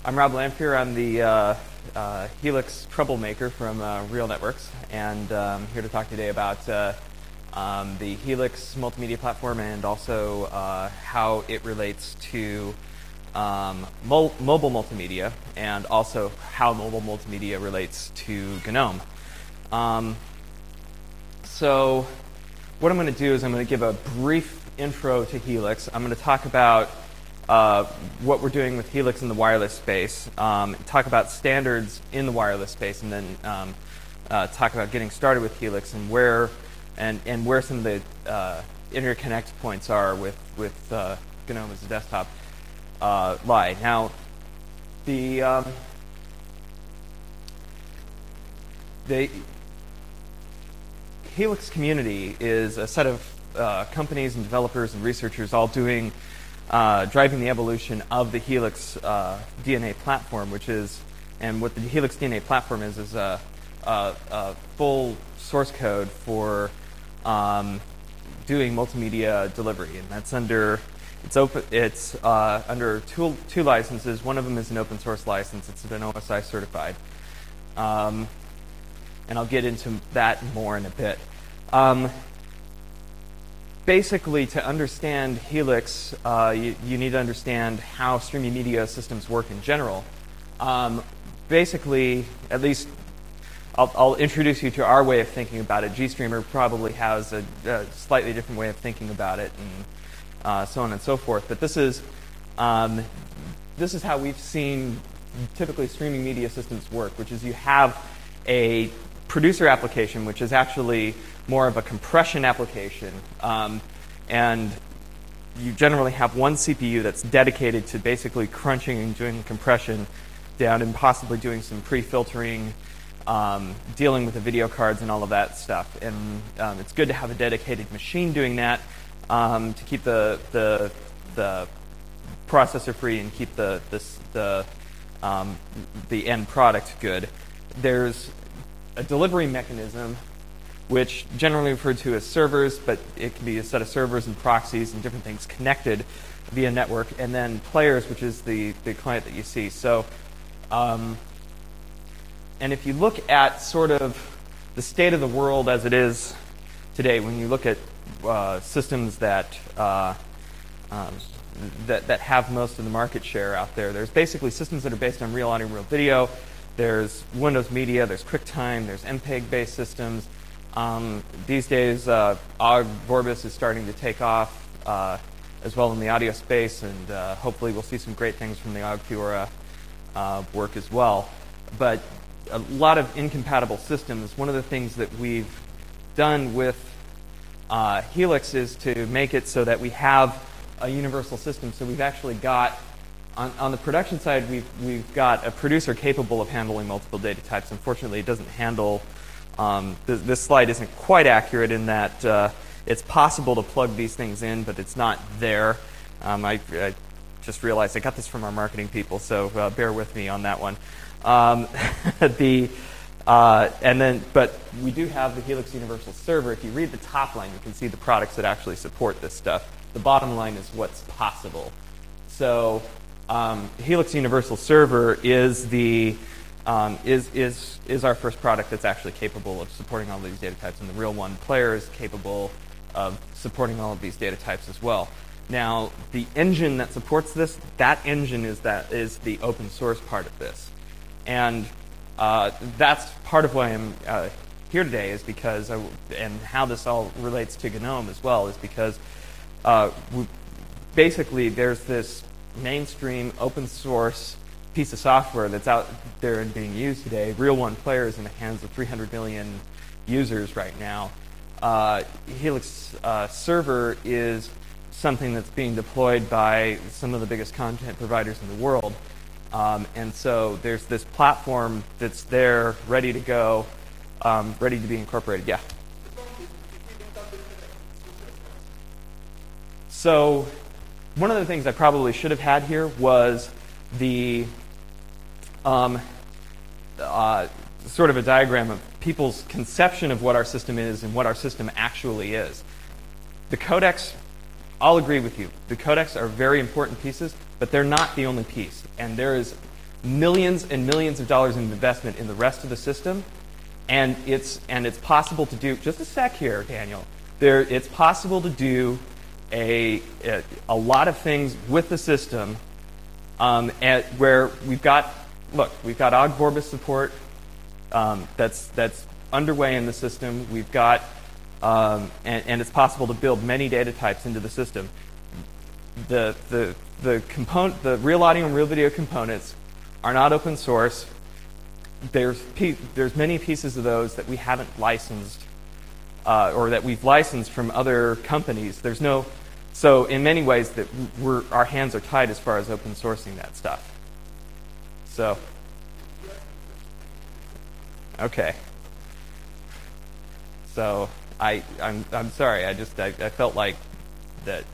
I'm Rob Lamphere. I'm the Helix troublemaker from Real Networks, and I'm here to talk today about the Helix multimedia platform and also how it relates to mobile multimedia, and also how mobile multimedia relates to GNOME. So what I'm going to do is I'm going to give a brief intro to Helix. I'm going to talk about what we're doing with Helix in the wireless space, talk about standards in the wireless space, and then talk about getting started with Helix and where some of the interconnect points are with GNOME as a desktop lie. Now, the Helix community is a set of companies and developers and researchers all doing driving the evolution of the Helix DNA platform, and what the Helix DNA platform is a full source code for doing multimedia delivery, and that's under under two licenses. One of them is an open source license. It's been OSI certified, and I'll get into that more in a bit. Basically, to understand Helix, you need to understand how streaming media systems work in general. Basically, at least I'll introduce you to our way of thinking about it. GStreamer probably has a slightly different way of thinking about it, and so on and so forth. But this is how we've seen typically streaming media systems work, which is you have a producer application, which is actually more of a compression application, and you generally have one CPU that's dedicated to basically crunching and doing compression down and possibly doing some pre-filtering, dealing with the video cards and all of that stuff. And it's good to have a dedicated machine doing that to keep the processor free and keep the end product good. There's a delivery mechanism, which generally referred to as servers, but it can be a set of servers and proxies and different things connected via network, and then players, which is the client that you see. So, and if you look at sort of the state of the world as it is today, when you look at systems that have most of the market share out there, there's basically systems that are based on real audio and real video. There's Windows Media, there's QuickTime, there's MPEG-based systems. These days, OGG Vorbis is starting to take off as well in the audio space, and hopefully we'll see some great things from the OGG Fiora work as well. But a lot of incompatible systems. One of the things that we've done with Helix is to make it so that we have a universal system. So we've actually got on the production side, we've got a producer capable of handling multiple data types. Unfortunately, it doesn't handle. This slide isn't quite accurate in that it's possible to plug these things in, but it's not there. I just realized I got this from our marketing people, so bear with me on that one. But we do have the Helix Universal Server. If you read the top line, you can see the products that actually support this stuff. The bottom line is what's possible. So Helix Universal Server is our first product that's actually capable of supporting all these data types, and the Real One player is capable of supporting all of these data types as well. Now, the engine that supports this, that engine is the open source part of this, and that's part of why I'm here today, is because and how this all relates to GNOME as well is because basically there's this mainstream open source piece of software that's out there and being used today. Real One Player is in the hands of 300 million users right now. Helix Server is something that's being deployed by some of the biggest content providers in the world. And so there's this platform that's there, ready to go, ready to be incorporated. Yeah? So one of the things I probably should have had here was the sort of a diagram of people's conception of what our system is and what our system actually is. The codecs, I'll agree with you. The codecs are very important pieces, but they're not the only piece. And there is millions and millions of dollars in investment in the rest of the system, and it's possible to do. Just a sec here, Daniel. It's possible to do a lot of things with the system, where we've got Ogg Vorbis support that's underway in the system. We've got and it's possible to build many data types into the system. The real audio and real video components are not open source. There's many pieces of those that we haven't licensed, or that we've licensed from other companies. So in many ways that our hands are tied as far as open sourcing that stuff. So, okay. So I'm sorry. I felt like that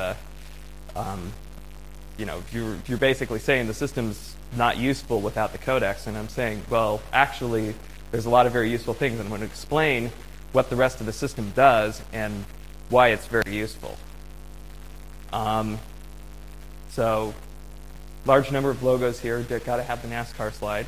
you're basically saying the system's not useful without the codecs, and I'm saying, well, actually, there's a lot of very useful things, and I'm going to explain what the rest of the system does and why it's very useful. So, large number of logos here. Got to have the NASCAR slide.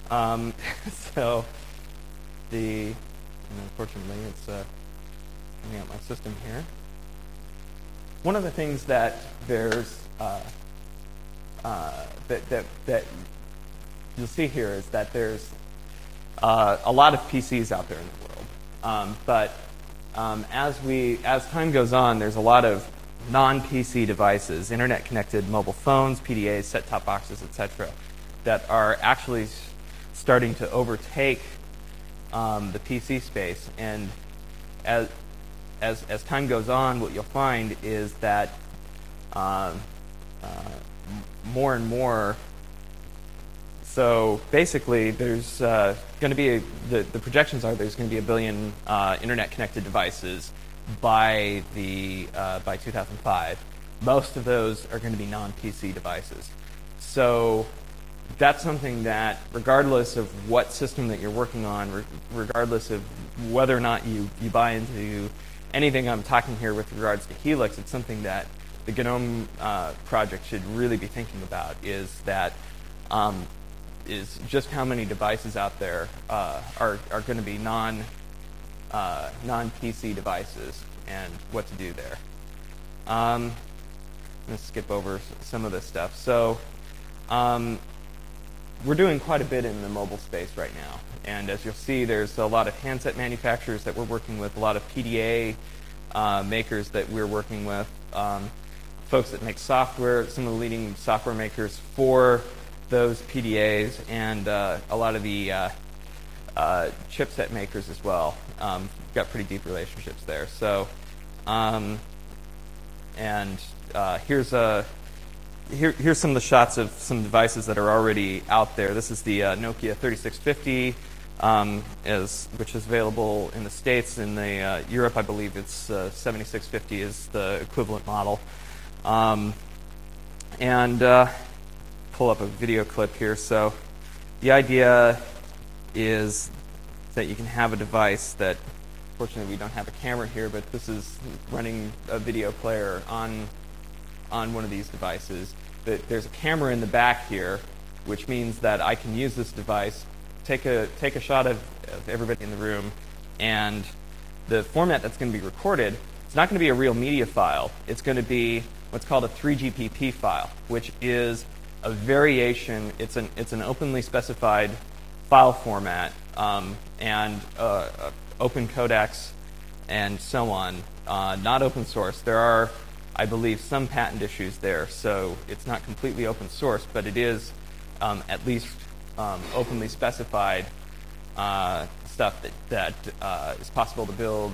Unfortunately, it's coming out my system here. One of the things that there's that you'll see here is that there's a lot of PCs out there in the world, but as time goes on, there's a lot of non-PC devices, internet-connected mobile phones, PDAs, set-top boxes, etc., that are actually starting to overtake the PC space. And as time goes on, what you'll find is that more and more. So basically, there's going to be the projections are there's going to be 1 billion internet-connected devices by 2005. Most of those are going to be non-PC devices. So that's something that, regardless of what system that you're working on, regardless of whether or not you buy into anything I'm talking here with regards to Helix, it's something that the GNOME project should really be thinking about, is just how many devices out there are going to be non-PC devices and what to do there. I'm going to skip over some of this stuff. So we're doing quite a bit in the mobile space right now. And as you'll see, there's a lot of handset manufacturers that we're working with, a lot of PDA makers that we're working with, folks that make software, some of the leading software makers for those PDAs, and a lot of the chipset makers as well. Got pretty deep relationships there. So, here's some of the shots of some devices that are already out there. This is the Nokia 3650, which is available in the States. In the Europe, I believe it's 7650 is the equivalent model. Pull up a video clip here. So the idea is that you can have a device that, fortunately we don't have a camera here, but this is running a video player on one of these devices. There's a camera in the back here, which means that I can use this device, take a shot of everybody in the room, and the format that's going to be recorded, it's not going to be a real media file. It's going to be what's called a 3GPP file, which is a variation. It's an openly specified file format, and open codecs and so on. Not open source. There are, I believe, some patent issues there, so it's not completely open source, but it is at least openly specified stuff that is possible to build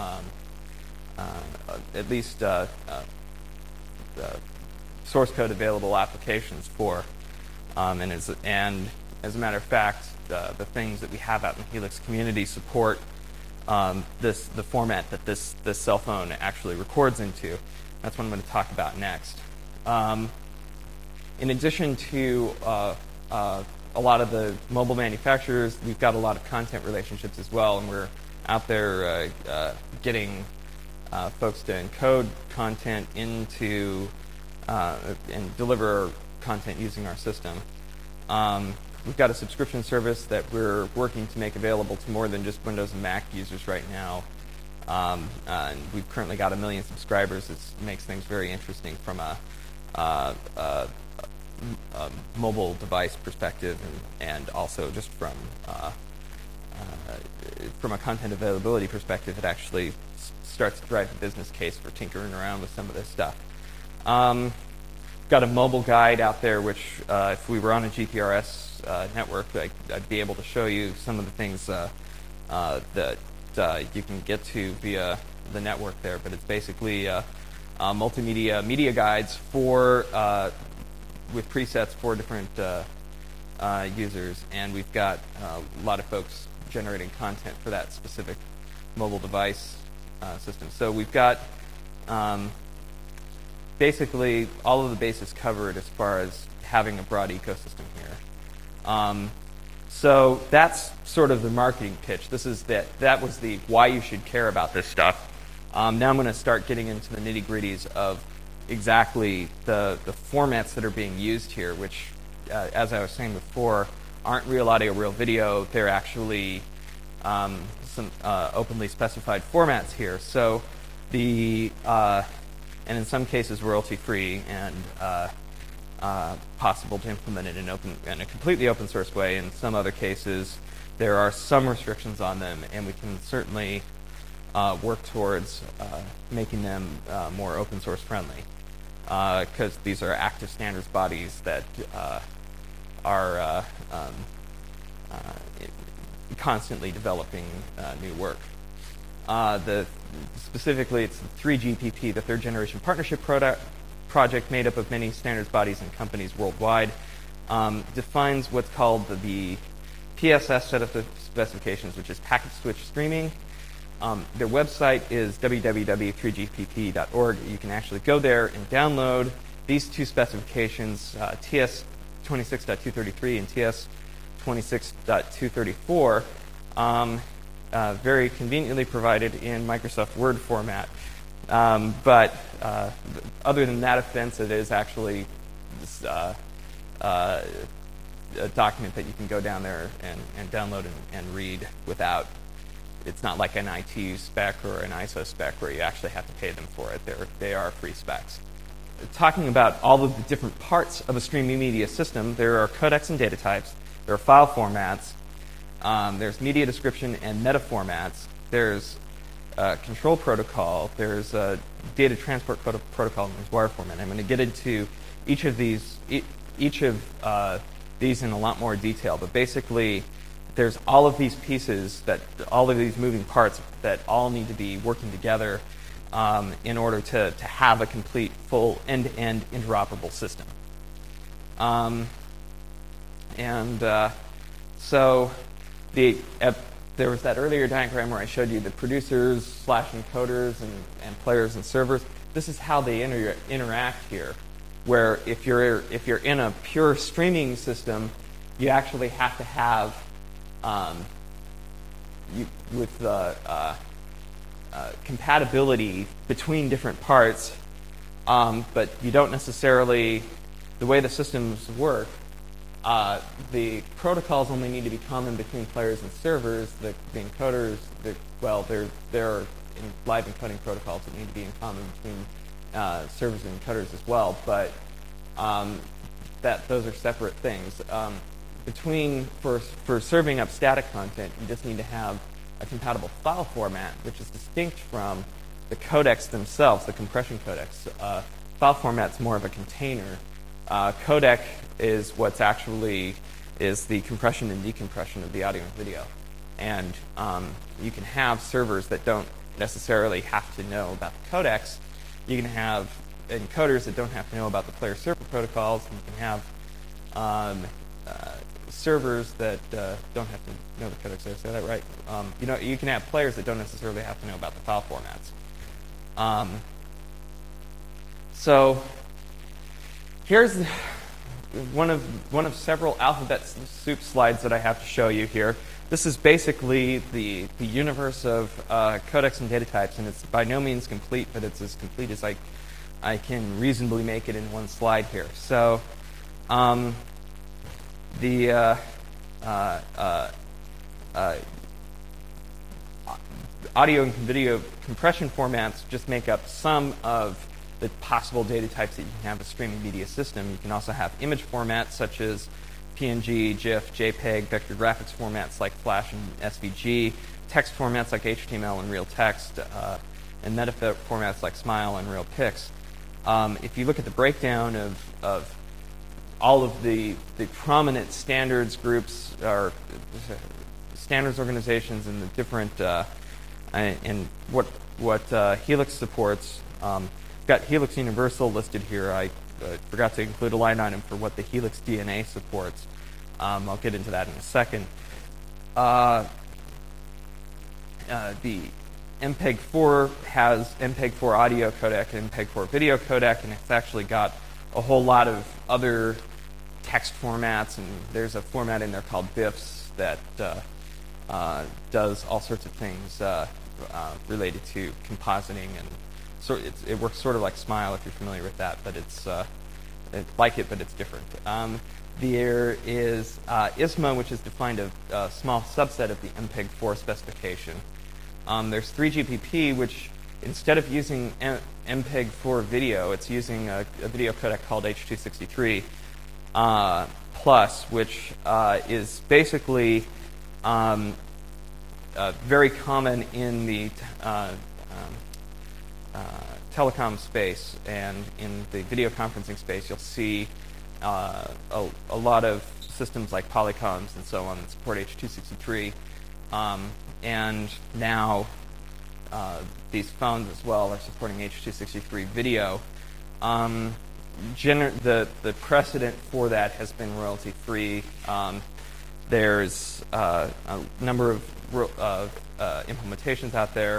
at least source code available applications for. And as a matter of fact, the things that we have out in the Helix community support the format that this cell phone actually records into. That's what I'm going to talk about next. In addition to a lot of the mobile manufacturers, we've got a lot of content relationships as well, and we're out there getting folks to encode content into and deliver content using our system. We've got a subscription service that we're working to make available to more than just Windows and Mac users right now. And we've currently got 1 million subscribers. It makes things very interesting from a mobile device perspective, and also just from a content availability perspective, it actually starts to drive the business case for tinkering around with some of this stuff. Got a mobile guide out there, which if we were on a GPRS network, I'd be able to show you some of the things that you can get to via the network there. But it's basically multimedia media guides for with presets for different users, and we've got a lot of folks generating content for that specific mobile device system. So we've got basically all of the bases covered as far as having a broad ecosystem here. So that's sort of the marketing pitch. That was the why you should care about this stuff. Now I'm going to start getting into the nitty-gritties of exactly the formats that are being used here, which, as I was saying before, aren't real audio, real video. They're actually some openly specified formats here. So and in some cases royalty-free and possible to implement it in a completely open source way. In some other cases, there are some restrictions on them, and we can certainly work towards making them more open source friendly, because these are active standards bodies that are constantly developing new work. Specifically, it's the 3GPP, the Third Generation Partnership Project, made up of many standards bodies and companies worldwide, defines what's called the PSS set of specifications, which is packet switch streaming. Their website is www.3gpp.org. You can actually go there and download these two specifications, TS 26.233 and TS 26.234, very conveniently provided in Microsoft Word format. But other than that offense, it is actually this, a document that you can go down there and download and read without. It's not like an ITU spec or an ISO spec where you actually have to pay them for it. They are free specs. Talking about all of the different parts of a streaming media system, there are codecs and data types. There are file formats. There's media description and meta formats. There's control protocol. There's data transport protocol, and there's wire format. I'm going to get into each of these in a lot more detail. But basically, there's all of these pieces, all of these moving parts that all need to be working together in order to have a complete, full, end-to-end interoperable system. So there was that earlier diagram where I showed you the producers / encoders and players and servers. This is how they interact here, where if you're in a pure streaming system, you actually have to have compatibility between different parts, but you don't necessarily, the way the systems work, the protocols only need to be common between players and servers. The encoders, there are live encoding protocols that need to be in common between servers and encoders as well, but those are separate things. For serving up static content, you just need to have a compatible file format, which is distinct from the codecs themselves, the compression codecs. File format's more of a container. Codec is what's actually is the compression and decompression of the audio and video. And you can have servers that don't necessarily have to know about the codecs. You can have encoders that don't have to know about the player-server protocols. And you can have servers that don't have to know the codecs. Did I say that right? You can have players that don't necessarily have to know about the file formats. So here's one of several alphabet soup slides that I have to show you here. This is basically the universe of codecs and data types, and it's by no means complete, but it's as complete as I can reasonably make it in one slide here. So the audio and video compression formats just make up some of the possible data types that you can have a streaming media system. You can also have image formats such as PNG, GIF, JPEG, vector graphics formats like Flash and SVG, text formats like HTML and Real Text, and meta formats like Smile and Real Pix. If you look at the breakdown of all of the prominent standards groups or standards organizations and the different and what Helix supports, we've got Helix Universal listed here. I forgot to include a line item for what the Helix DNA supports. I'll get into that in a second. The MPEG-4 has MPEG-4 audio codec and MPEG-4 video codec, and it's actually got a whole lot of other text formats, and there's a format in there called BIFs that does all sorts of things related to compositing, and so it works sort of like Smile if you're familiar with that, but it's like it, but it's different. There is ISMA, which is defined a small subset of the MPEG-4 specification. There's 3GPP, which instead of using MPEG-4 video, it's using a video codec called H.263 Plus, which is basically very common in the telecom space and in the video conferencing space. You'll see a lot of systems like Polycoms and so on that support H.263. And now these phones as well are supporting H.263 video. The precedent for that has been royalty-free. There's a number of implementations out there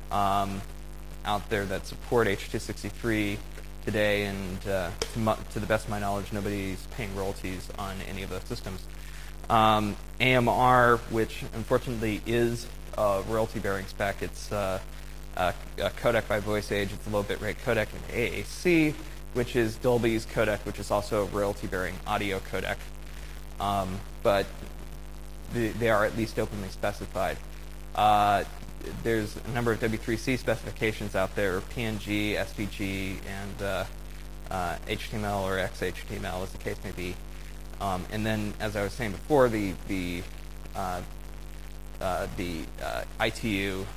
that support H.263 today, and to the best of my knowledge, nobody's paying royalties on any of those systems. AMR, which unfortunately is a royalty-bearing spec, it's a codec by VoiceAge. It's a low bitrate codec, and AAC, which is Dolby's codec, which is also a royalty-bearing audio codec. But they are at least openly specified. There's a number of W3C specifications out there, PNG, SVG, and HTML or XHTML, as the case may be. And then, as I was saying before, the ITU,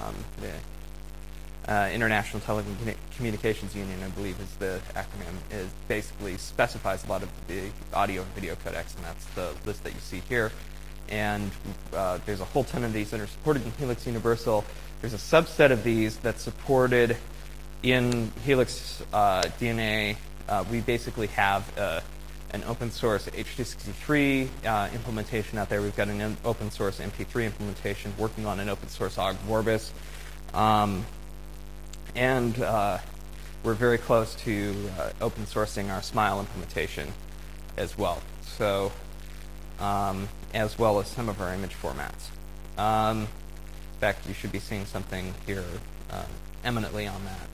the International Telecommunications Union, I believe is the acronym, is basically specifies a lot of the audio and video codecs, and that's the list that you see here. And there's a whole ton of these that are supported in Helix Universal. There's a subset of these that's supported in Helix DNA. We basically have an open source H.263 implementation out there. We've got an open source MP3 implementation, working on an open source OGG Vorbis. And we're very close to open sourcing our Smile implementation as well. So, as well as some of our image formats. In fact, you should be seeing something here eminently on that.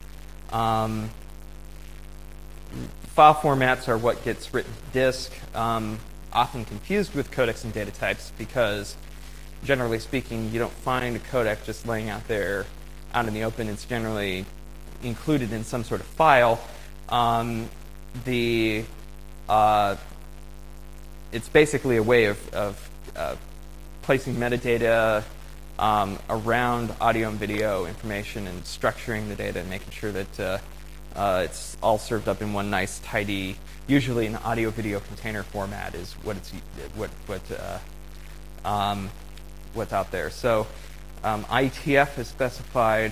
File formats are what gets written to disk, often confused with codecs and data types because, generally speaking, you don't find a codec just laying out there out in the open. It's generally included in some sort of file. It's basically a way of placing metadata around audio and video information and structuring the data and making sure that it's all served up in one nice, tidy, usually an audio-video container format is what's out there. So IETF is specified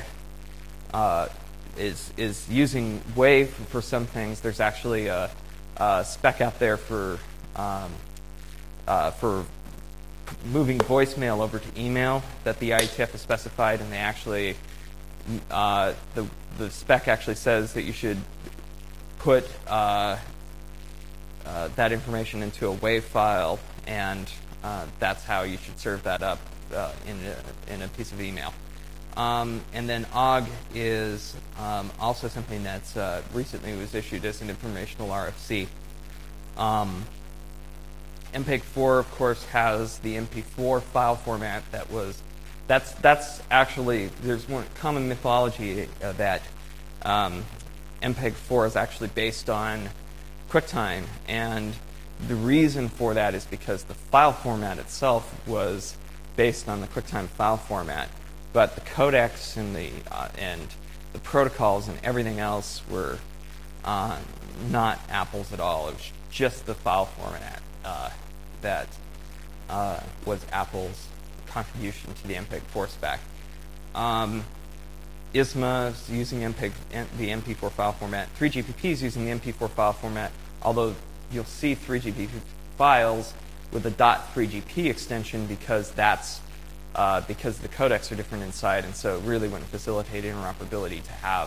is using WAV for some things. There's actually a spec out there for moving voicemail over to email that the IETF has specified, and they actually the spec actually says that you should put that information into a WAV file, and that's how you should serve that up in a piece of email. And then OGG is also something that's recently was issued as an informational RFC. MPEG-4, of course, has the MP4 file format that's actually, there's one common mythology that MPEG-4 is actually based on QuickTime, and the reason for that is because the file format itself was based on the QuickTime file format, but the codecs and the protocols and everything else were not apples at all. It was just the file format that was Apple's contribution to the MPEG-4 spec. ISMA is using the MP4 file format. 3GPP is using the MP4 file format, although you'll see 3GPP files with a .3GP extension because because the codecs are different inside, and so it really wouldn't facilitate interoperability to have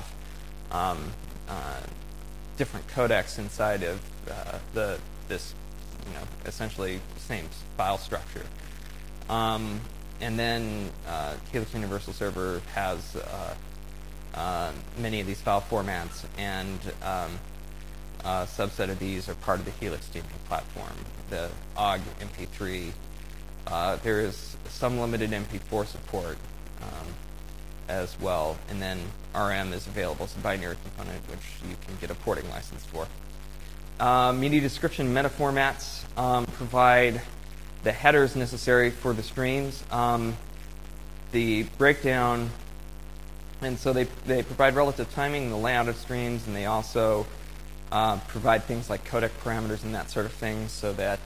different codecs inside of this essentially same file structure. And then Helix Universal Server has many of these file formats, and a subset of these are part of the Helix streaming platform, the OGG MP3. There is some limited MP4 support as well, and then RM is available as a binary component, which you can get a porting license for. Media description meta formats provide the headers necessary for the streams. The breakdown, and so they provide relative timing and the layout of streams, and they also provide things like codec parameters and that sort of thing, so that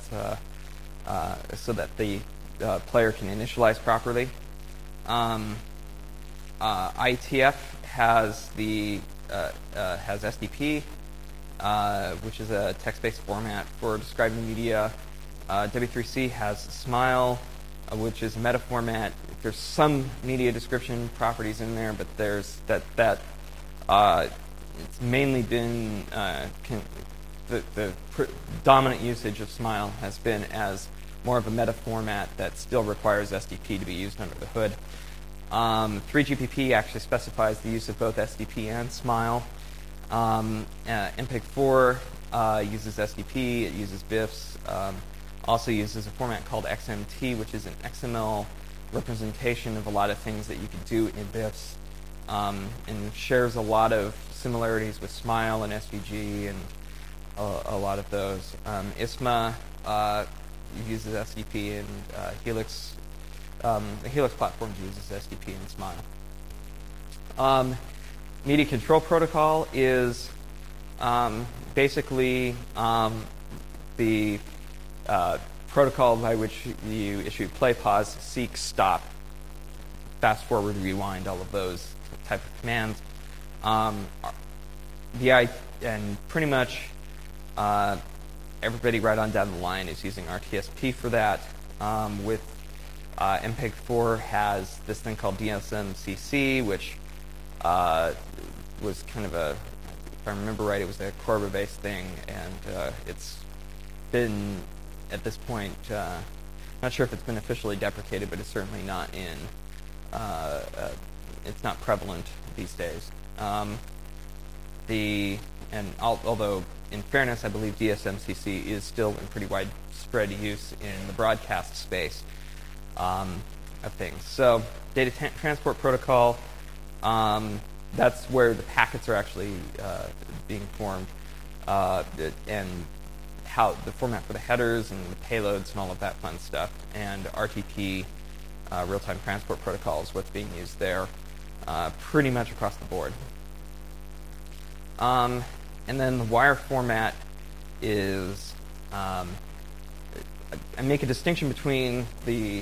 the player can initialize properly. IETF has has SDP, which is a text-based format for describing media. W3C has Smile, which is a meta format. There's some media description properties in there, but there's it's mainly been the dominant usage of Smile has been as more of a meta format that still requires SDP to be used under the hood. 3GPP actually specifies the use of both SDP and Smile. MPEG-4 uses SDP, it uses BIFs, also uses a format called XMT, which is an XML representation of a lot of things that you could do in BIFs, and shares a lot of similarities with Smile and SVG and a lot of those. ISMA uses SDP, and Helix, the Helix platform uses SDP and Smile. Media Control Protocol is basically the protocol by which you issue play, pause, seek, stop, fast forward, rewind, all of those type of commands. And pretty much everybody right on down the line is using RTSP for that. With MPEG-4 has this thing called DSMCC, which was kind of if I remember right, it was a Corba-based thing, and it's been, at this point, not sure if it's been officially deprecated, but it's certainly not it's not prevalent these days. Although, in fairness, I believe DSMCC is still in pretty widespread use in the broadcast space of things. So, data transport protocol, that's where the packets are actually being formed, and how the format for the headers and the payloads and all of that fun stuff. And RTP, real-time transport protocol, is what's being used there, pretty much across the board. And then the wire format is, I make a distinction between the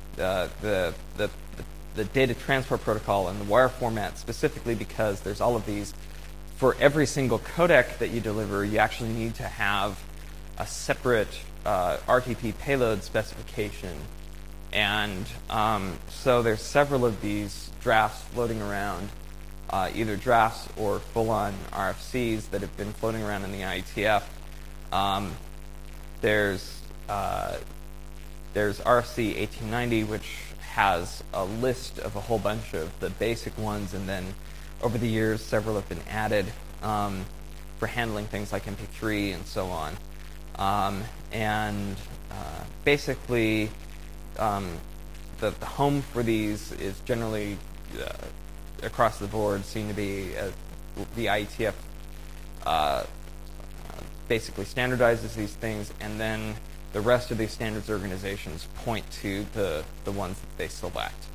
data transport protocol and the wire format specifically because there's all of these. For every single codec that you deliver, you actually need to have a separate RTP payload specification. And so there's several of these drafts floating around, either drafts or full-on RFCs that have been floating around in the IETF. There's RFC 1890, which has a list of a whole bunch of the basic ones, and then over the years, several have been added for handling things like MP3 and so on. And basically, the home for these is generally across the board seen to be the IETF basically standardizes these things, and then the rest of these standards organizations point to the ones that they select.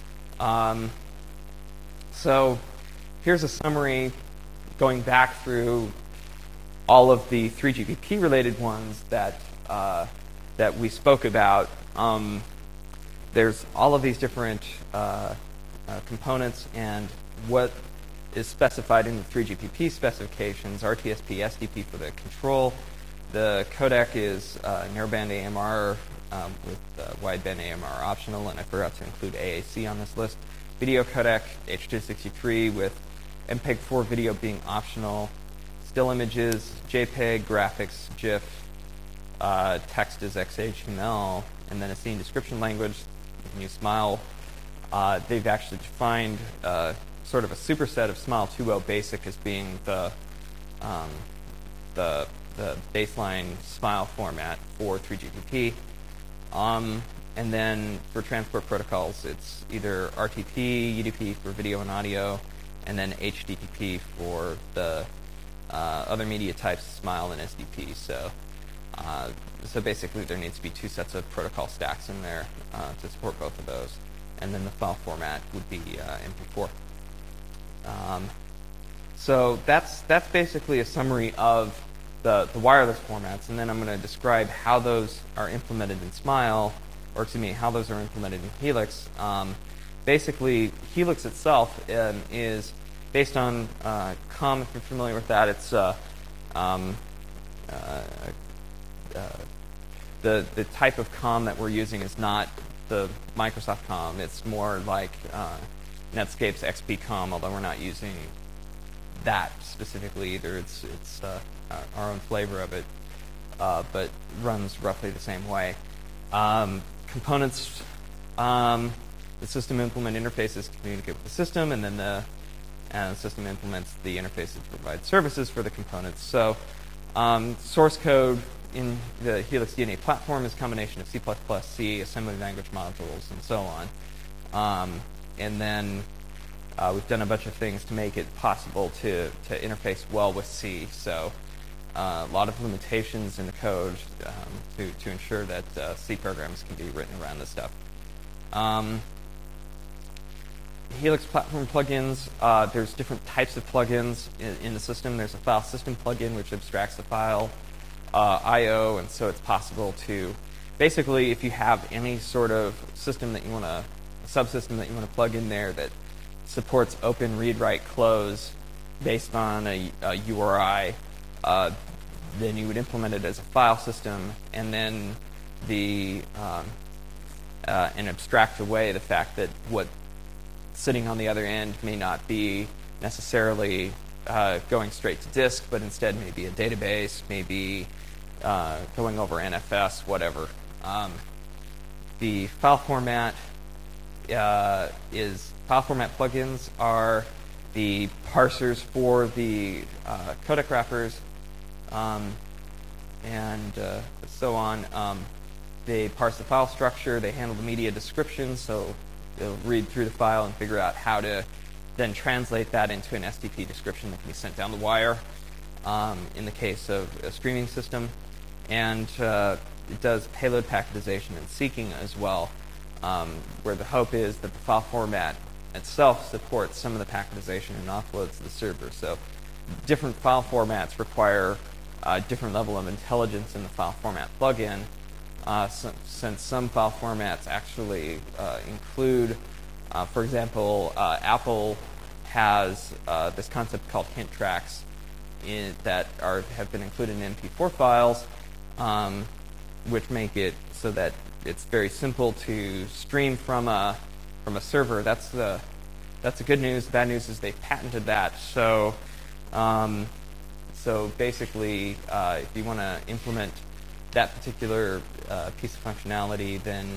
So here's a summary going back through all of the 3GPP related ones that we spoke about. There's all of these different components, and what is specified in the 3GPP specifications, RTSP, SDP for the control. The codec is narrowband AMR with wideband AMR optional, and I forgot to include AAC on this list. Video codec, H.263 with MPEG-4 video being optional. Still images, JPEG, graphics, GIF, text is XHTML, and then a scene description language. You can use Smile. They've actually defined sort of a superset of Smile 2.0 Basic as being the baseline Smile format for 3GPP. And then for transport protocols, it's either RTP, UDP for video and audio, and then HDPP for the other media types, Smile and SDP. So basically there needs to be two sets of protocol stacks in there to support both of those. And then the file format would be MP4. So that's basically a summary of the wireless formats, and then I'm going to describe how those are implemented in Smile, or excuse me, how those are implemented in Helix. Basically, Helix itself is based on COM. If you're familiar with that, it's the type of COM that we're using is not the Microsoft COM. It's more like Netscape's XP-COM, although we're not using that specifically either. It's our own flavor of it, but runs roughly the same way. Components, the system implement interfaces to communicate with the system, and then the system implements the interfaces to provide services for the components. So source code in the Helix DNA platform is a combination of C++, C, assembly language modules, and so on. And then we've done a bunch of things to make it possible to interface well with C. So a lot of limitations in the code to ensure that C programs can be written around this stuff. Helix platform plugins, there's different types of plugins in the system. There's a file system plugin which abstracts the file I/O, and so it's possible to basically, if you have any sort of system that you want to, a subsystem that you want to plug in there that supports open read, write, close based on a URI, then you would implement it as a file system, and then and abstract away the fact that what sitting on the other end may not be necessarily going straight to disk, but instead maybe a database, maybe going over NFS, whatever. The file format file format plugins are the parsers for the codec wrappers and so on. They parse the file structure. They handle the media description, so they'll read through the file and figure out how to then translate that into an SDP description that can be sent down the wire in the case of a streaming system. And it does payload packetization and seeking as well, where the hope is that the file format itself supports some of the packetization and offloads to the server. So different file formats require a different level of intelligence in the file format plugin, since some file formats actually include, for example, Apple has this concept called hint tracks that have been included in MP4 files, which make it so that it's very simple to stream from a server. That's the good news. The bad news is they've patented that. So basically, if you want to implement that particular piece of functionality, then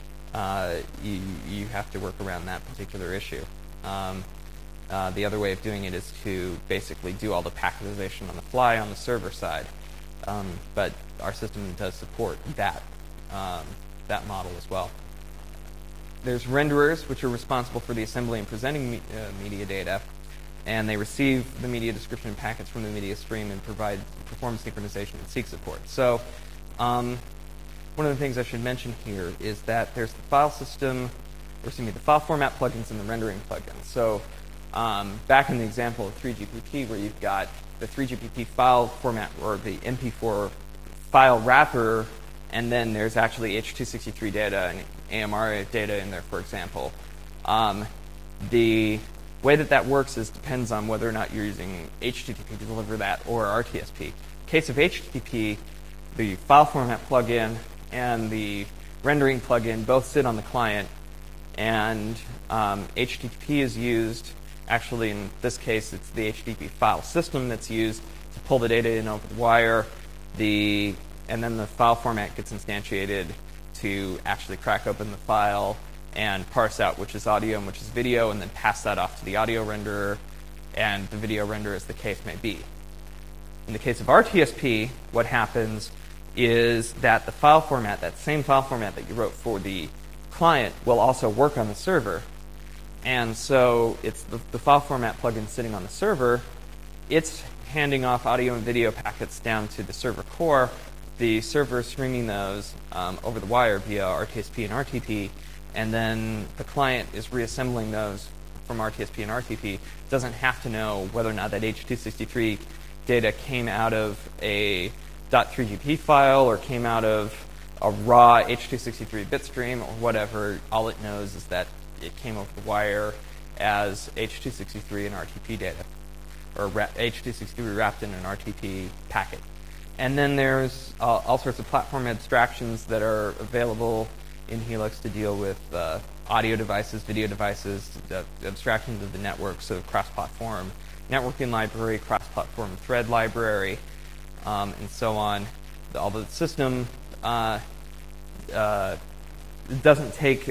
you have to work around that particular issue. The other way of doing it is to basically do all the packetization on the fly on the server side. But our system does support that that model as well. There's renderers, which are responsible for the assembly and presenting media data, and they receive the media description packets from the media stream and provide performance synchronization and seek support. So one of the things I should mention here is that there's the file system, or excuse me, the file format plugins and the rendering plugins. So back in the example of 3GPP, where you've got the 3GPP file format, or the MP4 file wrapper, and then there's actually H.263 data and AMR data in there, for example. The way that works depends on whether or not you're using HTTP to deliver that or RTSP. In case of HTTP, the file format plugin and the rendering plugin both sit on the client, and HTTP is used. Actually, in this case, it's the HTTP file system that's used to pull the data in over the wire. And then the file format gets instantiated to actually crack open the file and parse out which is audio and which is video, and then pass that off to the audio renderer and the video renderer, as the case may be. In the case of RTSP, what happens is that the file format, that same file format that you wrote for the client, will also work on the server. And so it's the file format plugin sitting on the server. It's handing off audio and video packets down to the server core. The server is streaming those over the wire via RTSP and RTP, and then the client is reassembling those from RTSP and RTP. Doesn't have to know whether or not that H.263 data came out of a .3GP file or came out of a raw H.263 bitstream or whatever. All it knows is that it came over the wire as H.263 and RTP data, or H.263 wrapped in an RTP packet. And then there's all sorts of platform abstractions that are available in Helix to deal with audio devices, video devices, abstractions of the network, so cross-platform networking library, cross-platform thread library, and so on. Although the system doesn't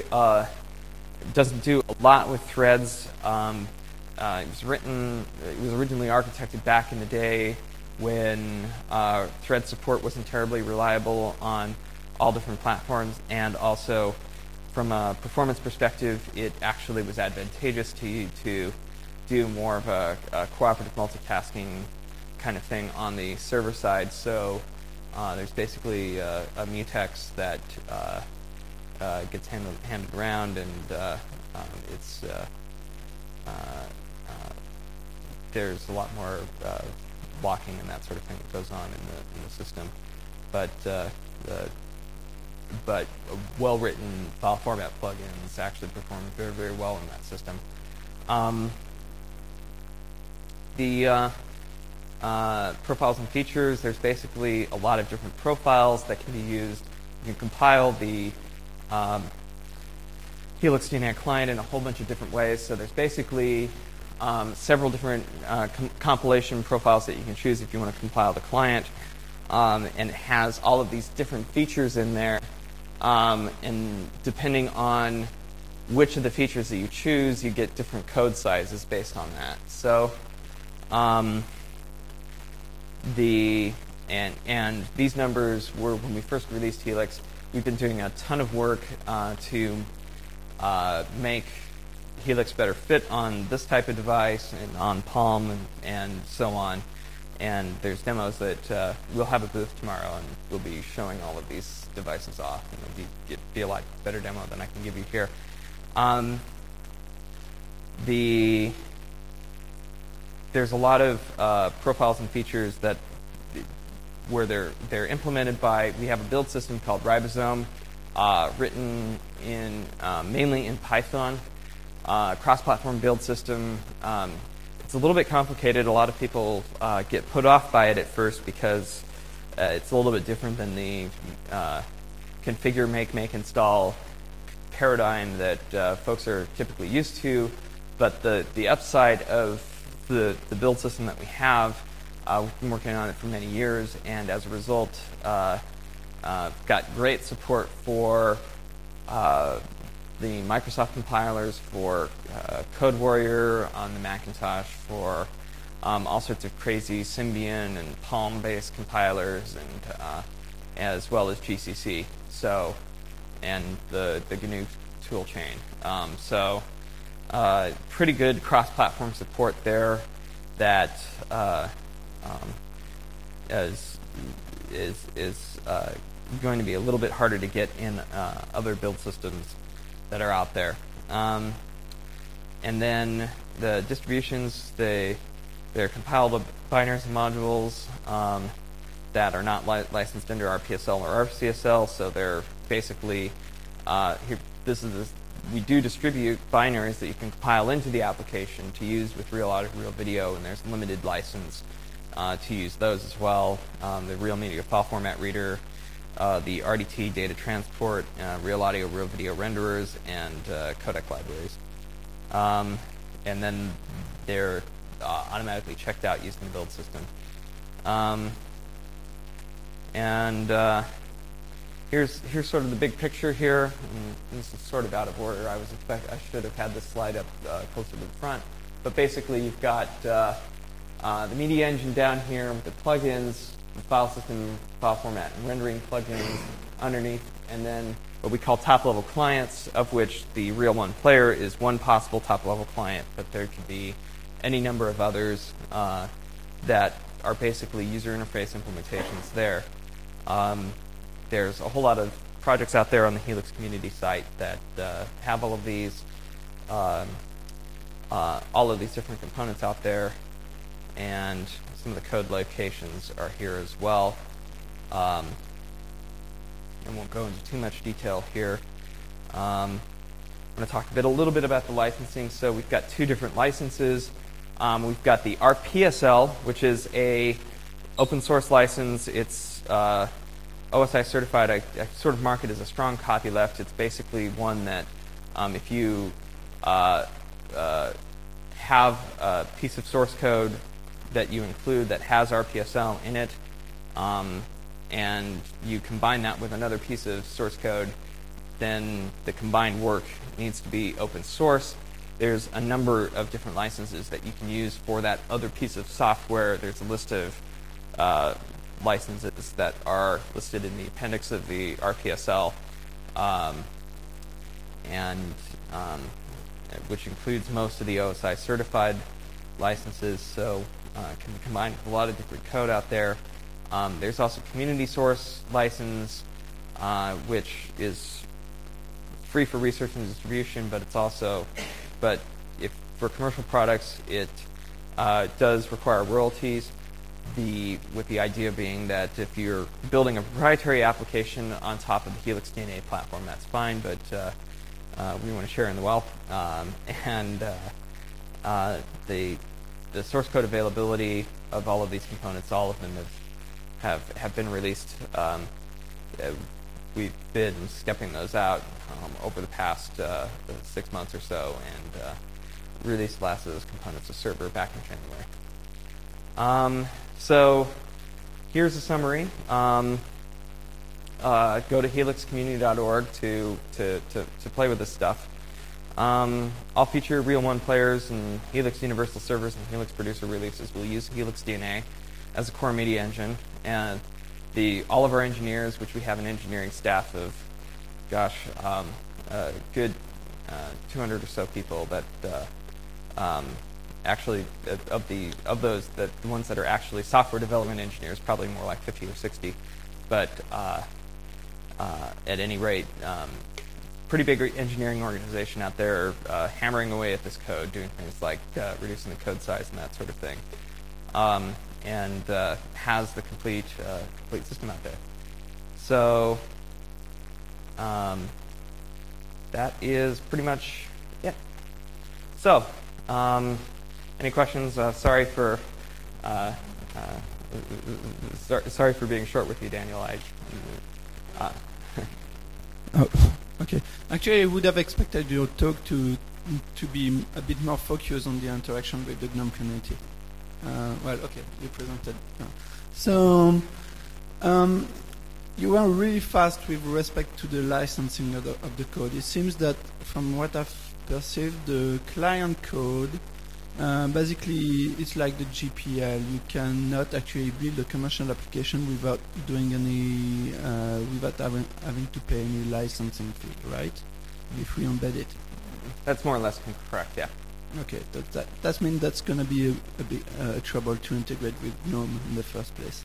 do a lot with threads. It was originally architected back in the day when thread support wasn't terribly reliable on all different platforms, and also from a performance perspective, it actually was advantageous to you to do more of a cooperative multitasking kind of thing on the server side. So there's basically a mutex that gets handed around, and there's a lot more blocking and that sort of thing that goes on in the system, but well-written file format plugins actually perform very, very well in that system. The profiles and features, there's basically a lot of different profiles that can be used. You can compile the Helix DNAG client in a whole bunch of different ways. So there's basically several different compilation profiles that you can choose if you want to compile the client. And it has all of these different features in there. And depending on which of the features that you choose, you get different code sizes based on that. So and these numbers were, when we first released Helix, we've been doing a ton of work to make Helix better fit on this type of device and on Palm and so on. And there's demos that we'll have a booth tomorrow, and we'll be showing all of these devices off, and it'll be a lot better demo than I can give you here. There's a lot of profiles and features that where they're implemented by. We have a build system called Ribosome, written in mainly in Python. Cross-platform build system. It's a little bit complicated. A lot of people get put off by it at first because it's a little bit different than the configure, make, install paradigm that folks are typically used to. But the upside of the build system that we have, we've been working on it for many years, and as a result, got great support for the Microsoft compilers, for CodeWarrior on the Macintosh, for all sorts of crazy Symbian and Palm-based compilers, as well as GCC. So, and the GNU tool chain. Pretty good cross-platform support there that is going to be a little bit harder to get in other build systems that are out there. And then the distributions, they're compiled with binaries and modules that are not licensed under RPSL or RCSL, so they're basically we do distribute binaries that you can compile into the application to use with real audio, real video, and there's limited license to use those as well. The Real Media File Format Reader, the RDT data transport, real audio, real video renderers, and codec libraries. And then they're automatically checked out using the build system. Here's sort of the big picture here. And this is sort of out of order. I should have had this slide up closer to the front. But basically, you've got the media engine down here with the plugins, the file system, file format, and rendering plugins underneath, and then what we call top-level clients, of which the Real One Player is one possible top-level client, but there could be any number of others that are basically user interface implementations there. There's a whole lot of projects out there on the Helix community site that have all of these different components out there, and some of the code locations are here as well. And won't go into too much detail here. I'm going to talk a little bit about the licensing. So we've got two different licenses. We've got the RPSL, which is a open source license. It's OSI certified. I sort of mark it as a strong copyleft. It's basically one that if you have a piece of source code that you include that has RPSL in it, and you combine that with another piece of source code, then the combined work needs to be open source. There's a number of different licenses that you can use for that other piece of software. There's a list of licenses that are listed in the appendix of the RPSL, which includes most of the OSI certified licenses, so it can be combined with a lot of different code out there. There's also community source license, which is free for research and distribution, but for commercial products, it does require royalties. With the idea being that if you're building a proprietary application on top of the Helix DNA platform, that's fine, but we want to share in the wealth. The source code availability of all of these components, all of them have been released. We've been stepping those out over the past 6 months or so, and released last of those components to server back in January. So here's a summary. Go to helixcommunity.org to play with this stuff. All future Real One players and Helix Universal servers and Helix producer releases will use Helix DNA as a core media engine, and all of our engineers, which we have an engineering staff of, a good 200 or so people that actually of those, the ones that are actually software development engineers, probably more like 50 or 60, but at any rate, pretty big engineering organization out there hammering away at this code, doing things like reducing the code size and that sort of thing, and has the complete system out there. So that is pretty much it. So any questions? Sorry for being short with you, Daniel. Oh, okay. Actually, I would have expected your talk to be a bit more focused on the interaction with the GNOME community. Well, okay, you presented. So, you were really fast with respect to the licensing of the code. It seems that, from what I've perceived, the client code Basically, it's like the GPL. You cannot actually build a commercial application without doing any, without having to pay any licensing fee, right? If we embed it. That's more or less correct, yeah. Okay, that means that's going to be a big trouble to integrate with GNOME in the first place.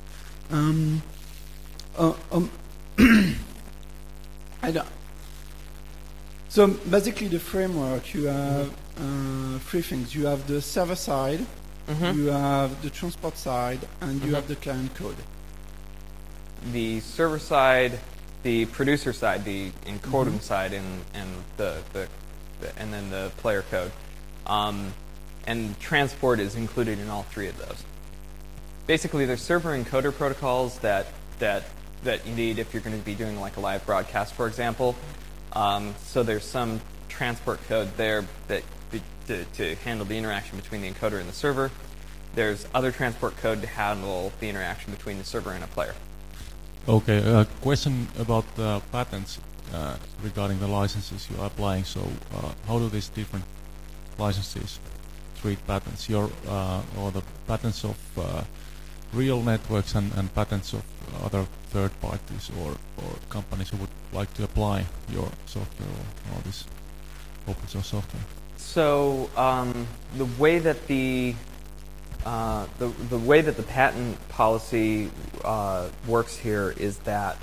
I don't. So basically, the framework, you have three things. You have the server side, you have the transport side, and you have the client code. The server side, the producer side, the encoding side, and and then the player code. And transport is included in all three of those. Basically, there's server encoder protocols that you need if you're going to be doing like a live broadcast, for example. So there's some transport code there that to handle the interaction between the encoder and the server. There's other transport code to handle the interaction between the server and a player. Okay, a question about the patents regarding the licenses you are applying. So how do these different licenses treat patents? Or the patents of real networks and patents of other third parties or companies who would like to apply your software or this open source software? So the way that the way that the patent policy works here is that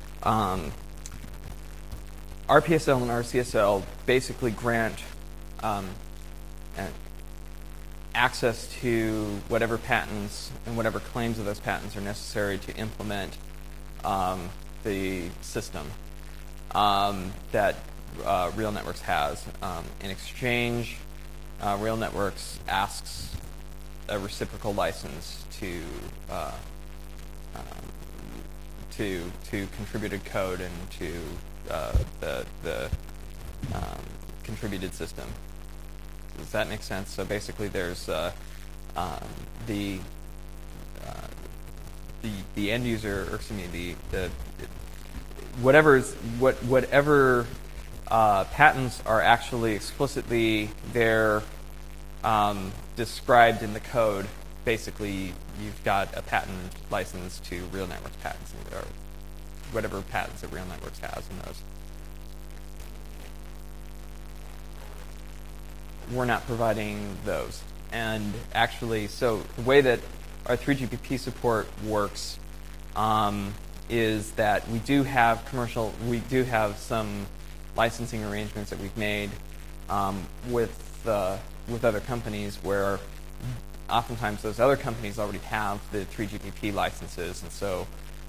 RPSL and RCSL basically grant access to whatever patents and whatever claims of those patents are necessary to implement the system that Real Networks has. In exchange, Real Networks asks a reciprocal license to contributed code and to the contributed system. Does that make sense? So basically, there's the end user, or excuse me, whatever patents are actually explicitly there described in the code. Basically, you've got a patent license to Real Networks patents, or whatever patents that Real Networks has in those. We're not providing those. And actually, so the way that our 3GPP support works is that we do have some licensing arrangements that we've made with other companies where oftentimes those other companies already have the 3GPP licenses, and so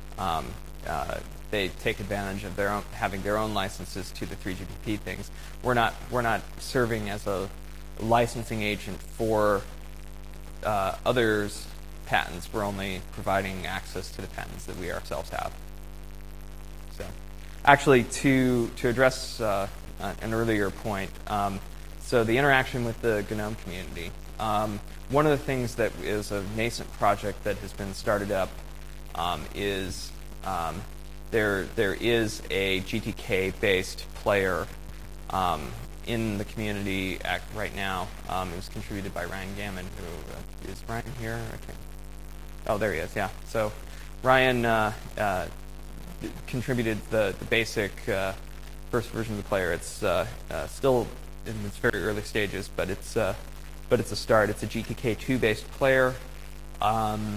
they take advantage of having their own licenses to the 3GPP things. We're not serving as a licensing agent for others' patents. We're only providing access to the patents that we ourselves have. So, actually, to address an earlier point, so the interaction with the GNOME community. One of the things that is a nascent project that has been started up is there is a GTK-based player in the community right now. It was contributed by Ryan Gammon, who is Ryan here? Oh, there he is. Yeah. So Ryan contributed the basic first version of the player. It's still in its very early stages, but it's a start. It's a GTK2 based player, and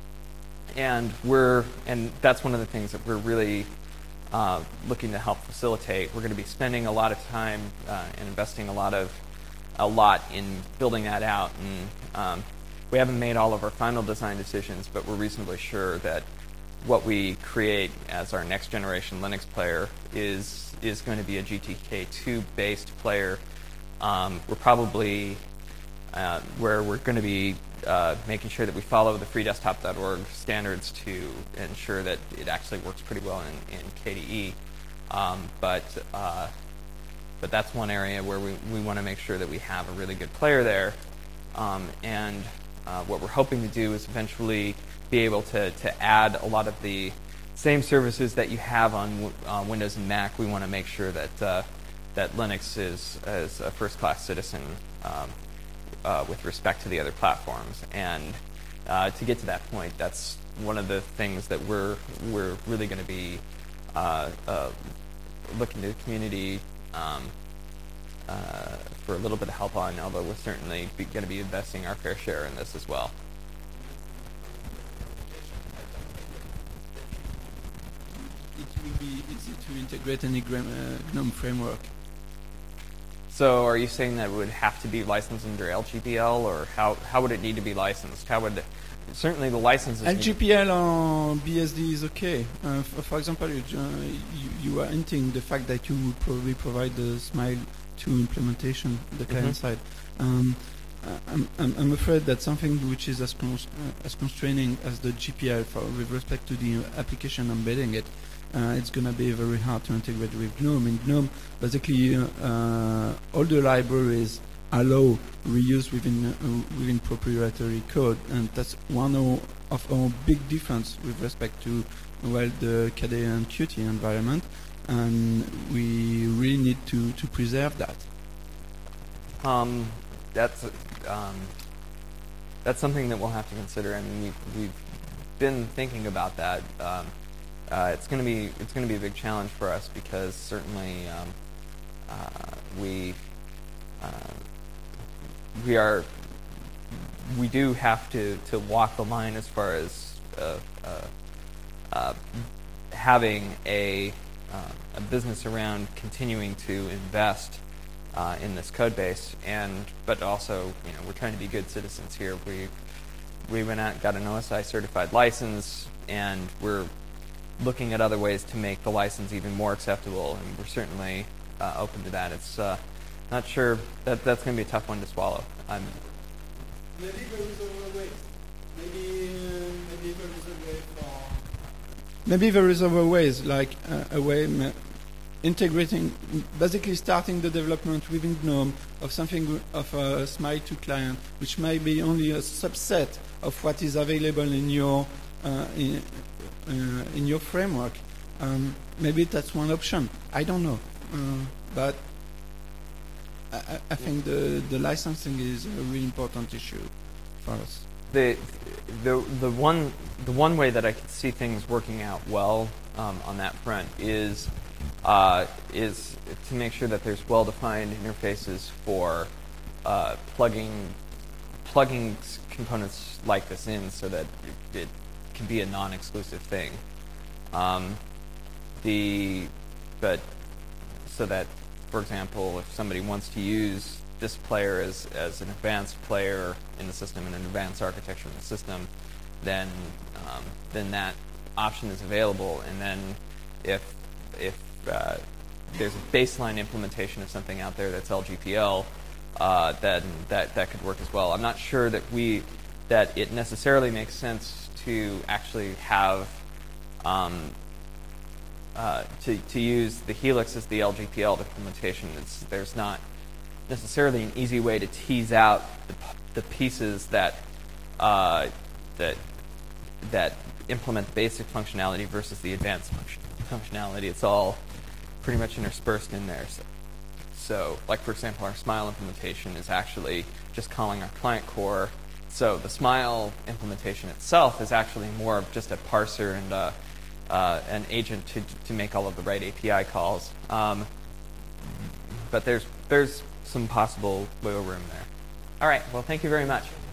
that's one of the things that we're really looking to help facilitate. We're going to be spending a lot of time and investing a lot in building that out. And we haven't made all of our final design decisions, but we're reasonably sure that what we create as our next generation Linux player is going to be a GTK2 based player. We're probably where we're going to be making sure that we follow the freedesktop.org standards to ensure that it actually works pretty well in KDE. But that's one area where we want to make sure that we have a really good player there. And what we're hoping to do is eventually be able to add a lot of the same services that you have on Windows and Mac. We want to make sure that Linux is a first-class citizen with respect to the other platforms. And to get to that point, that's one of the things that we're really going to be looking to the community for a little bit of help on, although we're certainly going to be investing our fair share in this as well. It will be easy to integrate any GNOME framework. So are you saying that it would have to be licensed under LGPL, or how would it need to be licensed? How would certainly the licenses... LGPL on BSD is okay. For example, you are hinting the fact that you would probably provide the Smile 2 implementation, the client side. I'm afraid that something which is as constraining as the GPL with respect to the application embedding it, it's going to be very hard to integrate with GNOME. In GNOME, basically, all the libraries allow reuse within proprietary code, and that's one of our big difference with respect to the KDE and Qt environment, and we really need to preserve that. That's something that we'll have to consider. I mean, we've been thinking about that. It's going to be a big challenge for us, because certainly we do have to walk the line as far as having a business around continuing to invest in this code base, but also, we're trying to be good citizens here. We went out and got an OSI certified license, and we're looking at other ways to make the license even more acceptable, and we're certainly open to that. It's not sure that's going to be a tough one to swallow. Maybe there is other ways. Maybe there is other ways, like a way integrating, basically starting the development within GNOME of something of a Smile 2 client, which may be only a subset of what is available in your framework. Maybe that's one option. I don't know, but I think the licensing is a really important issue for us. The one way that I could see things working out well on that front is to make sure that there's well-defined interfaces for plugging components like this in, so that it can be a non-exclusive thing. So that, for example, if somebody wants to use this player as an advanced player in the system and an advanced architecture in the system, then that option is available. And then if there's a baseline implementation of something out there that's LGPL, then that could work as well. I'm not sure that it necessarily makes sense to actually have to use the Helix as the LGPL implementation. There's not necessarily an easy way to tease out the pieces that implement the basic functionality versus the advanced functionality. It's all pretty much interspersed in there. So, like for example, our Smile implementation is actually just calling our client core. So the Smile implementation itself is actually more of just a parser and an agent to make all of the right API calls. But there's some possible wiggle room there. All right. Well, thank you very much.